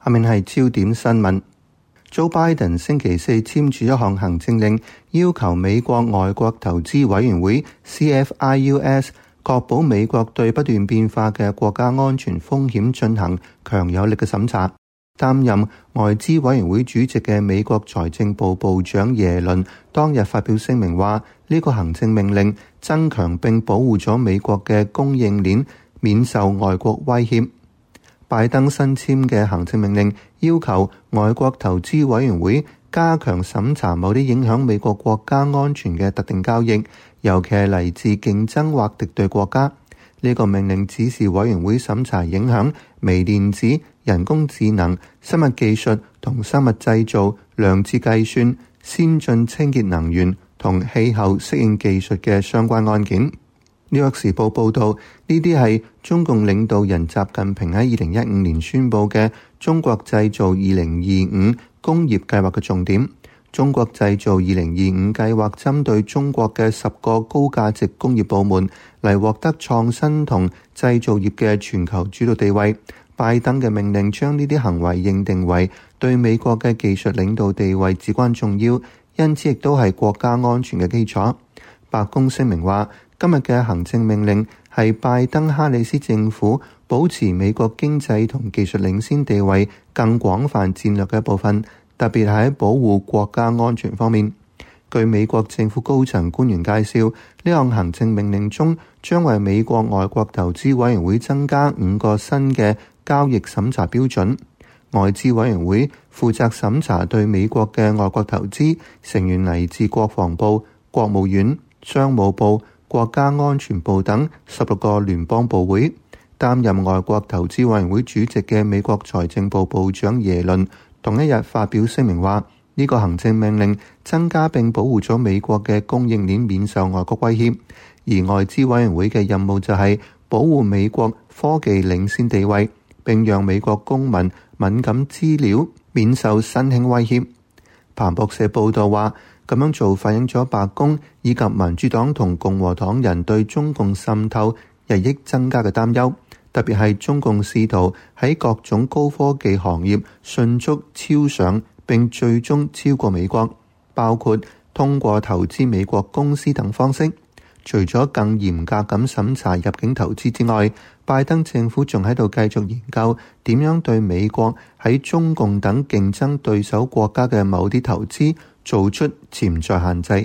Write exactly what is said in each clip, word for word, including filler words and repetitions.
下面係焦點新聞。Joe Biden 星期四簽署一項行政令，要求美國外國投資委員會 C F I U S 確保美國對不斷變化嘅國家安全風險進行強有力嘅審查。擔任外資委員會主席嘅美國財政部部長耶倫當日發表聲明話，呢個行政命令增強並保護咗美國嘅供應鏈免受外國威脅。拜登新簽嘅行政命令要求外國投資委員會加強審查某啲影響美國國家安全嘅特定交易，尤其係嚟自競爭或敵對國家。呢個命令指示委員會審查影響微電子、人工智能、生物技術同生物製造、量子計算、先進清潔能源同氣候適應技術嘅相關案件。紐約時報報道，呢啲係中共領導人習近平喺二零一五年宣布嘅中國製造二零二五工業計劃嘅重點。中國製造二零二五計劃針對中國嘅十個高價值工業部門嚟獲得創新同製造業嘅全球主導地位。拜登嘅命令將呢啲行為認定為對美國嘅技術領導地位至關重要，因此亦都係國家安全嘅基礎。白宮聲明話，今日嘅行政命令係拜登哈里斯政府保持美國經濟同技術領先地位更廣泛戰略嘅一部分，特別係喺保護國家安全方面。據美國政府高層官員介紹，呢項行政命令中將為美國外國投資委員會增加五個新嘅交易審查標準。外資委員會負責審查對美國嘅外國投資，成員嚟自國防部、國務院、商務部、國家安全部等十六個聯邦部會。擔任外國投資委員會主席嘅美國財政部部長耶倫同一日發表聲明話，呢個行政命令增加並保護咗美國嘅供應鏈免受外國威脅，而外資委員會嘅任務就係保護美國科技領先地位，並讓美國公民敏感資料免受新興威脅。彭博社報道話，咁樣做反映咗白宮以及民主黨同共和黨人對中共滲透日益增加嘅擔憂，特別係中共試圖喺各種高科技行業迅速超上並最終超過美國，包括通過投資美國公司等方式。除咗更嚴格咁審查入境投資之外，拜登政府仲喺度繼續研究點樣對美國喺中共等競爭對手國家嘅某啲投資做出潛在限制。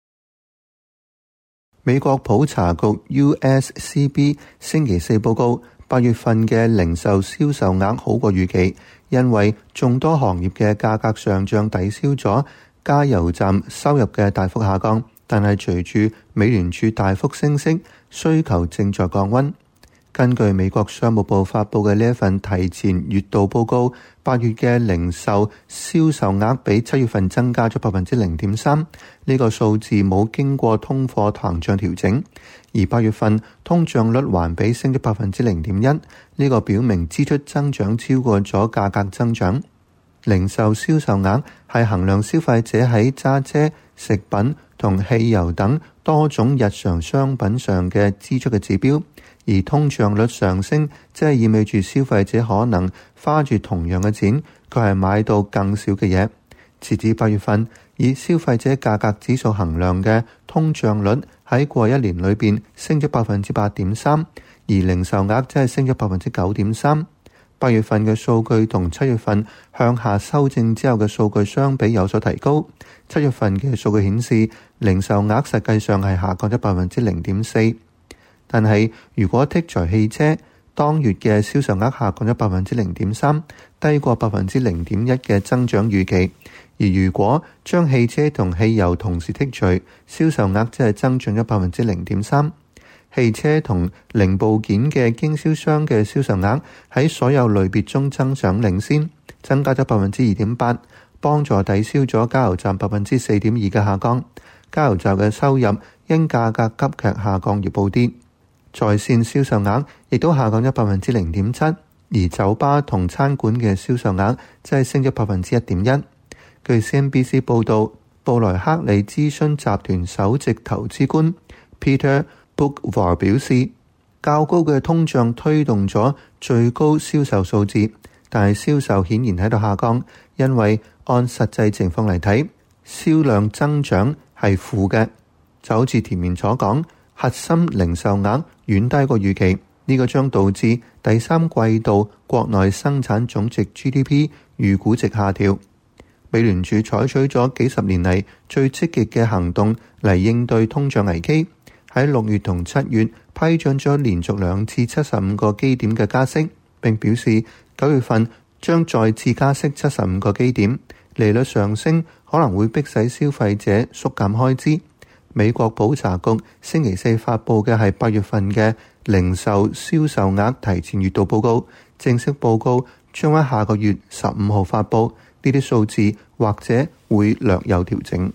美國普查局 U S C B 星期四報告，八月份嘅零售銷售額好過預期，因為眾多行業嘅價格上漲抵消咗加油站收入嘅大幅下降。但係隨住美聯儲大幅升息，需求正在降溫。根據美國商務部發布嘅呢一份提前月度報告，八月嘅零售銷售額比七月份增加咗百分之零點三，呢個數字冇經過通貨膨脹調整，而八月份通脹率環比升咗百分之零點一，呢個表明支出增長超過咗價格增長。零售銷售額係衡量消費者喺揸車、食品同汽油等多種日常商品上嘅支出嘅指標，而通脹率上升，即係意味住消費者可能花住同樣嘅錢，佢係買到更少嘅嘢。截至八月份，以消費者價格指數衡量嘅通脹率喺過一年裏邊升咗百分之八點三，而零售額即係升咗百分之九點三。八月份嘅數據同七月份向下修正之後嘅數據相比有所提高。七月份嘅數據顯示，零售額實際上係下降咗百分之零點四。但係如果剔除汽車，當月嘅銷售額下降咗百分之零點三，低過百分之零點一嘅增長預期。而如果將汽車同汽油同時剔除，銷售額即係增長咗百分之零點三。汽車同零部件嘅經銷商嘅銷售額喺所有類別中增長領先，增加咗百分之二點八，幫助抵消咗加油站百分之四點二嘅下降。加油站嘅收入因價格急劇下降而暴跌。在線銷售額亦都下降咗百分之零點七，而酒吧同餐館嘅銷售額即係升咗百分之一點一。據 C N B C 報道，布萊克利諮詢集團首席投資官 Peter Boockvar 表示，較高嘅通脹推動咗最高銷售數字， 但係銷售顯然喺度下降，因為按實際情況嚟睇，銷量增長係負嘅。就好似田面所講，核心零售額遠低過預期，呢、這個將導致第三季度國內生產總值 G D P 預估值下調。美聯儲採取咗幾十年嚟最積極嘅行動嚟應對通脹危機，喺六月同七月批准咗連續兩次七十五個基點嘅加息，並表示九月份將再次加息七十五個基點。利率上升可能會迫使消費者縮減開支。美國普查局星期四發布嘅係八月份嘅零售銷售額提前月度報告，正式報告將喺下個月十五號發布，呢啲數字或者會略有調整。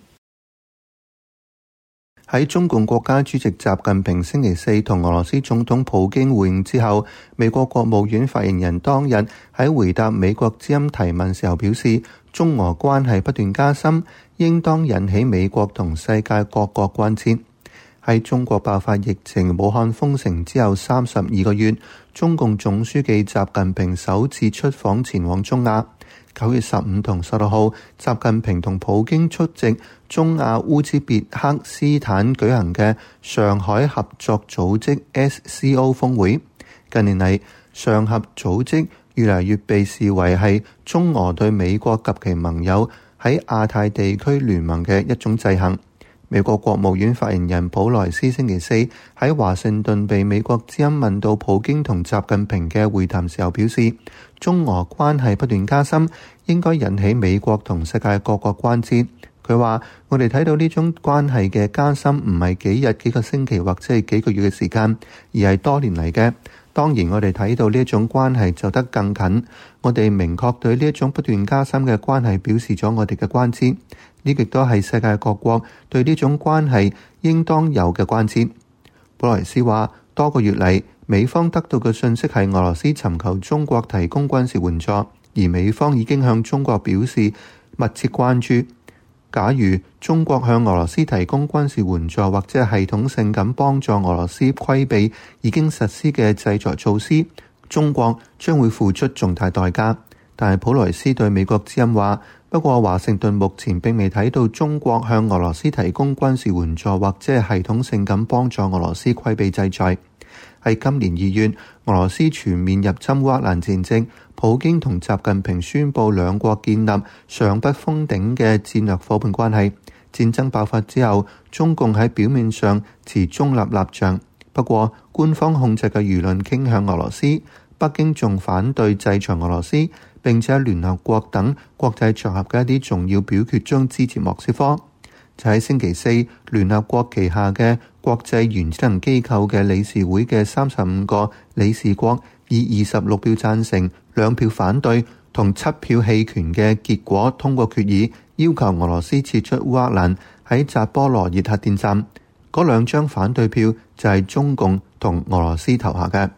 喺中共國家主席習近平星期四同俄羅斯總統普京會晤之後，美國國務院發言人當日喺回答美國之音提問時候表示，中俄關係不斷加深，應當引起美國同世界各國關切。喺中國爆發疫情、武漢封城之後三十二個月，中共總書記習近平首次出訪前往中亞。九月十五同十六號，習近平同普京出席中亞烏茲別克斯坦舉行嘅上海合作組織 S C O 峰會。近年嚟，上合組織越嚟越被視為係中俄對美國及其盟友喺亞太地區聯盟嘅一種制衡。美國國務院發言人普萊斯星期四喺華盛頓被美國之音問到普京同習近平嘅會談時候表示，中俄關係不斷加深，應該引起美國同世界各國關切。佢話：我哋睇到呢種關係嘅加深唔係幾日、幾個星期或者係幾個月嘅時間，而係多年嚟嘅。當然，我哋睇到呢一種關係走得更近，我哋明確對呢一種不斷加深嘅關係表示咗我哋嘅關切。呢亦都係世界各國對呢種關係應當有嘅關切。普萊斯話：多個月嚟，美方得到嘅信息係俄羅斯尋求中國提供軍事援助，而美方已經向中國表示密切關注。假如中國向俄羅斯提供軍事援助，或者係系統性咁幫助俄羅斯規避已經實施嘅制裁措施，中國將會付出重大代價。但係普萊斯對美國之音話：不過華盛頓目前並未睇到中國向俄羅斯提供軍事援助，或者係系統性咁幫助俄羅斯規避制裁。喺今年二月，俄羅斯全面入侵烏克蘭前夕，普京同習近平宣布兩國建立上不封頂嘅戰略夥伴關係。戰爭爆發之後，中共喺表面上持中立立場，不過官方控制嘅輿論傾向俄羅斯。北京仲反對制裁俄羅斯，並且喺聯合國等國際場合嘅一啲重要表決中支持莫斯科。就喺星期四，聯合國旗下嘅國際原子能機構嘅理事會嘅三十五個理事國以二十六票贊成、兩票反對同七票棄權嘅結果通過決議，要求俄羅斯撤出烏克蘭喺扎波羅熱核電站。嗰兩張反對票就係中共同俄羅斯投下嘅。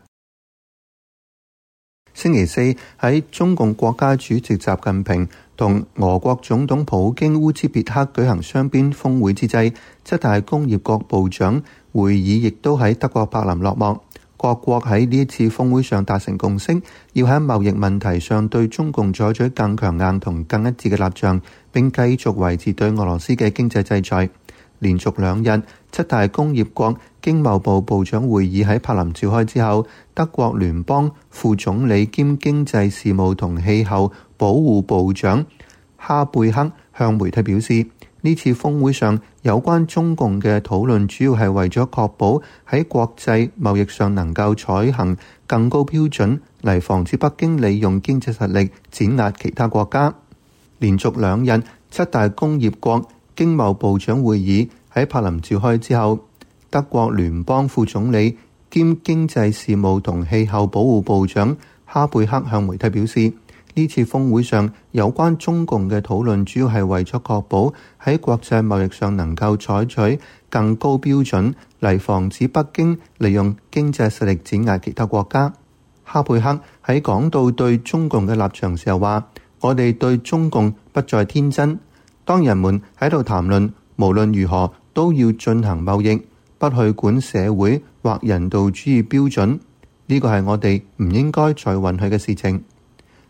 星期四喺中共國家主席習近平同俄國總統普京烏茲別克舉行雙邊峰會之際，七大工業國部長會議亦都喺德國柏林落幕。各國喺呢一次峰會上達成共識，要喺貿易問題上對中共採取更強硬同更一致嘅立場，並繼續維持對俄羅斯嘅經濟制裁。連續兩日，七大工業國經貿部部長會議喺柏林召開之後，德國聯邦副總理兼經濟事務同氣候保護部長哈貝克向媒體表示，呢次峰會上有關中共嘅討論主要係為咗確保喺國際貿易上能夠採行更高標準，嚟防止北京利用經濟實力碾壓其他國家。連續兩日，七大工業國經貿部長會議喺柏林召開之後，德國聯邦副總理兼經濟事務同氣候保護部長哈貝克向媒體表示，呢次峰會上有關中共嘅討論主要係為咗確保喺國際貿易上能夠採取更高標準，嚟防止北京利用經濟實力碾壓其他國家。哈貝克喺講到對中共嘅立場時候話：我哋對中共不再天真。當人們喺度談論無論如何都要進行貿易，不去管社會或人道主義標準，呢個係我哋唔應該再允許嘅事情。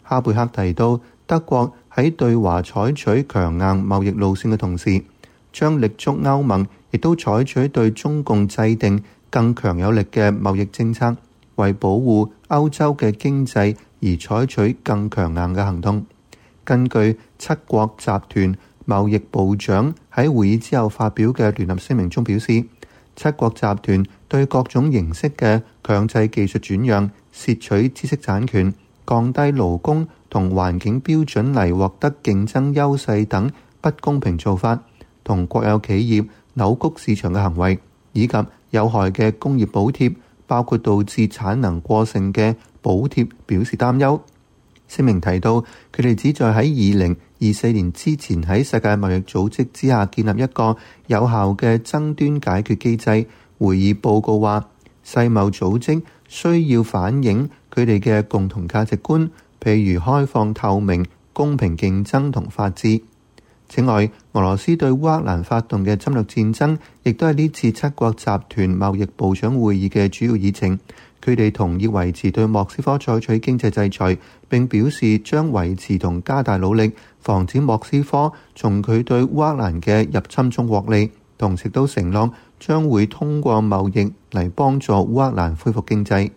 哈貝克提到，德國喺對華採取強硬貿易路線嘅同時，將力促歐盟亦都採取對中共制定更強有力嘅貿易政策，為保護歐洲嘅經濟而採取更強硬嘅行動。根據七國集團貿易部長喺會議之後發表嘅聯合聲明中表示，七國集團對各種形式嘅強制技術轉讓、竊取知識產權、降低勞工同環境標準嚟獲得競爭優勢等不公平做法，同國有企業扭曲市場嘅行為，以及有害嘅工業補貼，包括導致產能過剩嘅補貼，表示擔憂。聲明提到，佢哋旨在喺二零二四年之前喺世界貿易組織之下建立一個有效嘅爭端解決機制。會議報告話，世貿組織需要反映佢哋嘅共同價值觀，譬如開放、透明、公平競爭同法治。此外，俄羅斯對烏克蘭發動嘅侵略戰爭，亦都係呢次七國集團貿易部長會議嘅主要議程。佢哋同意維持對莫斯科採取經濟制裁，並表示將維持同加大努力，防止莫斯科從佢對烏克蘭嘅入侵中獲利。同時都承諾將會通過貿易嚟幫助烏克蘭恢復經濟。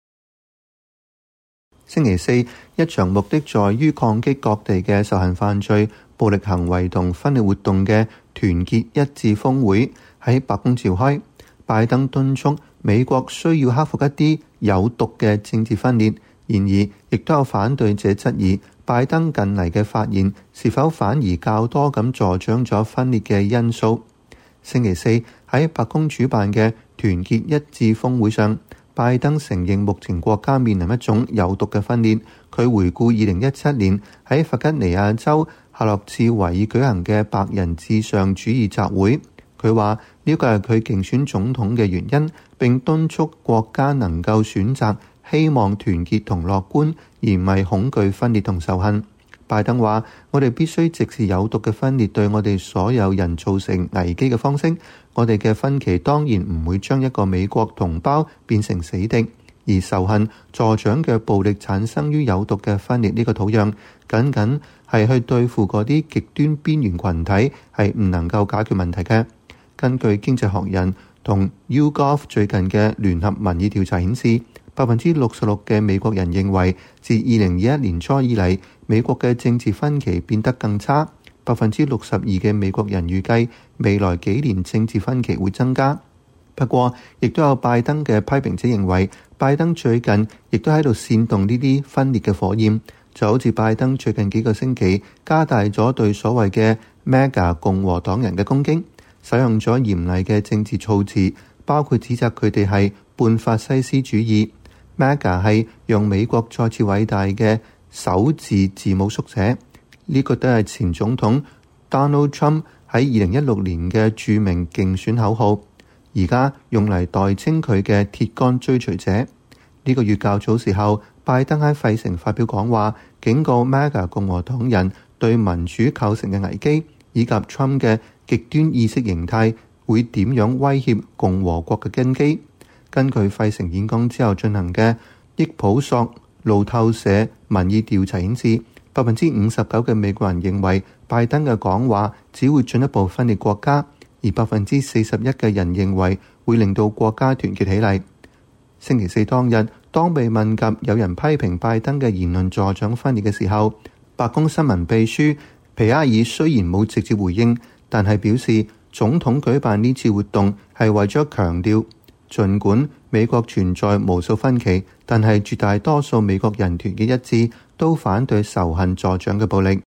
星期四，一場目的在於抗擊各地嘅仇恨犯罪、暴力行為同分裂活動嘅團結一致峰會喺白宮召開。拜登敦促美國需要克服一啲有毒嘅政治分裂，然而亦都有反對者質疑拜登近嚟嘅發言是否反而較多咁助長咗分裂嘅因素。星期四喺白宮主辦嘅團結一致峰會上，拜登承認目前國家面臨一種有毒嘅分裂。佢回顧二零一七年喺弗吉尼亞州夏洛茨維爾舉行嘅白人至上主義集會，佢話呢個係佢競選總統嘅原因，並敦促國家能夠選擇希望、團結同樂觀，而唔係恐懼分裂同仇恨。拜登話：我哋必須直視有毒嘅分裂對我哋所有人造成危機嘅方式。我哋嘅分歧當然唔會將一個美國同胞變成死敵，而仇恨助長嘅暴力產生於有毒嘅分裂呢個土壤，僅僅係去對付嗰啲極端邊緣群體，係唔能夠解決問題嘅。根據經濟學人同 YouGov 最近嘅聯合民意調查顯示，百分之六十六嘅美國人認為，自二零二一年初以嚟，美國嘅政治分歧變得更差。百分之六十二嘅美國人預計未來幾年政治分歧會增加。不過，亦都有拜登嘅批評者認為，拜登最近亦都喺度煽動呢啲分裂嘅火焰，就好似拜登最近幾個星期加大咗對所謂嘅 MAGA 共和黨人嘅攻擊，使用咗嚴厲嘅政治措辭，包括指責佢哋係半法西斯主義。MAGA 係讓美國再次偉大嘅首字字母縮寫，呢、這個都係前總統 Donald Trump 喺二零一六年嘅著名競選口號，而家用嚟代稱佢嘅鐵桿追隨者。呢、這個月較早時候，拜登喺費城發表講話，警告 MAGA 共和黨人對民主構成嘅危機，以及 Trump 嘅極端意識形態會點樣威脅共和國嘅根基。根據費城演講之後進行嘅益普索路透社民意調查顯示，百分之五十九嘅美國人認為拜登嘅講話只會進一步分裂國家，而百分之四十一嘅人認為會令到國家團結起嚟。星期四當日，當被問及有人批評拜登嘅言論助長分裂嘅時候，白宮新聞秘書皮埃爾雖然冇直接回應，但係表示總統舉辦呢次活動係為咗強調，儘管美國存在無數分歧，但係絕大多數美國人團結一致，都反對仇恨助長嘅暴力。